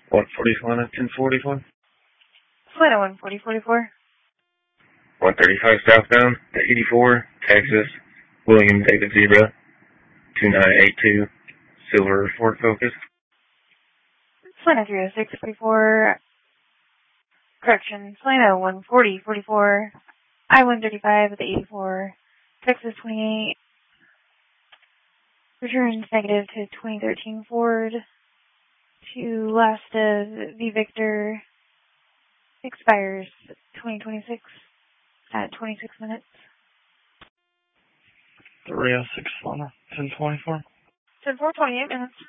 140 Solana, 1044. Solana 14044. 135 southbound to 84, Texas, William David Zebra, 2982, Silver Ford Focus. Solana 30644. Correction, Solana 14044. I-135 at the 84, Texas 28. Returns negative to 2013 Ford. To last of V Victor. Expires 2026 at 26 minutes. 306 Solana, 1024. 10-4, 28 minutes.